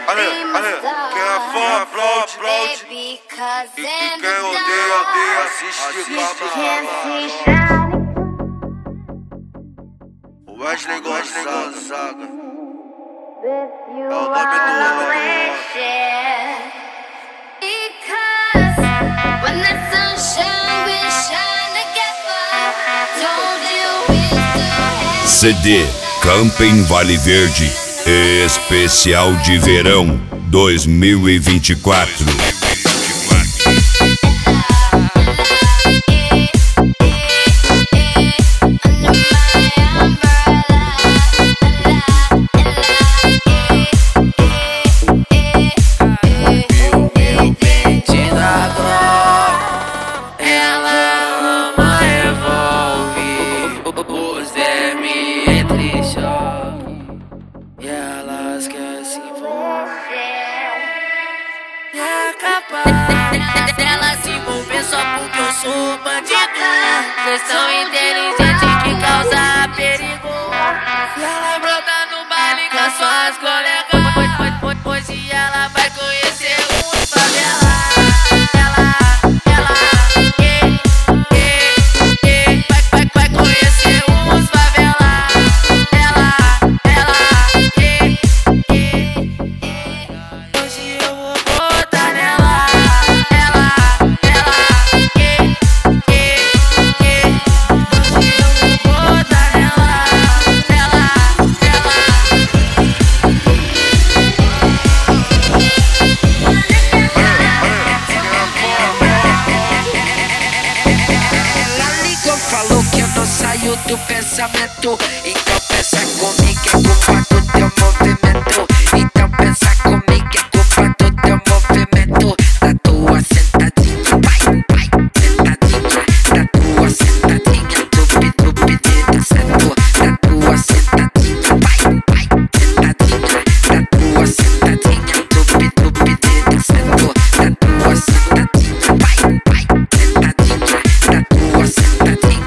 Quem é fã, aplaude. E quem odeia, assiste. O Wesley Gonzaga é o nome do homem. CD Camping Vale Verde Especial de Verão 2024. Ela se envolver só porque eu sou bandido. Vocês são inteligentes que causam perigo. E ela brota no baile com as suas colegas. Hoje ela vai conhecer um favela. Vai conhecer uns favela. Hoje eu vou botar nela. Falou que eu não saio do pensamento. Então pensa comigo, é culpa do teu movimento. Então pensa comigo, é culpa do teu movimento. Da tua sentadinha, vai, sentadinha. Da tua sentadinha, tupi, dedo certo. Da tua sentadinha, vai, sentadinha. Da tua sentadinha, tupi, dedo certo. Da tua sentadinha, vai, sentadinha. Da tua sentadinha.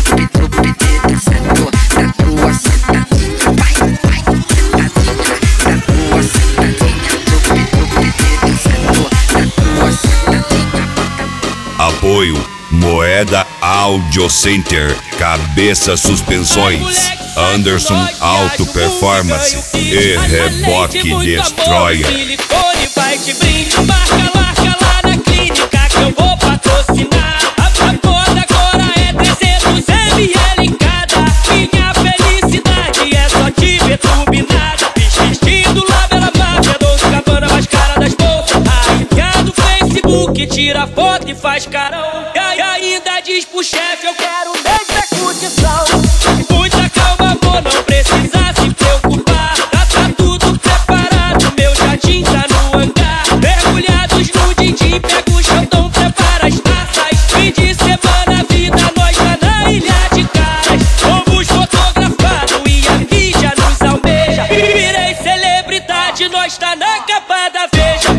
Apoio Moeda Audio Center, Cabeça Suspensões, Anderson Auto Performance e Reboque Destroyer. Silicone vai de brinde, marca lá na clínica que eu vou patrocinar. A moda agora é 300 ml em cada. Minha felicidade é só te ver turbinada. Vestido Lavela Máfia, Dolce Gabbana mais cara das bolsas. Rainha do Facebook, tira foto e faz carão. E ainda diz pro chefe, eu quero mesmo é curtição. Muita calma, amor, não precisa se preocupar. Tá tudo preparado, meu jardim tá no hangar. Mergulhados no din-din, pega o chantão, prepara as taças. Fim de semana, vida, nós tá na ilha de caras. Fomos fotografados e a mídia nos almeja. Virei celebridade, nós tá na capa da Veja.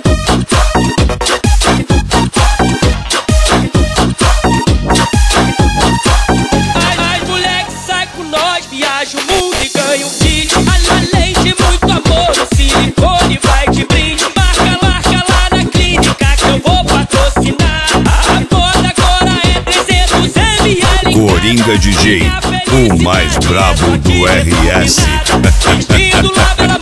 Viaja o mundo e ganha um kit. Além de muito amor, o silicone vai de brinde. Marca lá na clínica que eu vou patrocinar. A moda agora é 300 ml. Coringa DJ, o mais brabo do RS. Vestido Lavela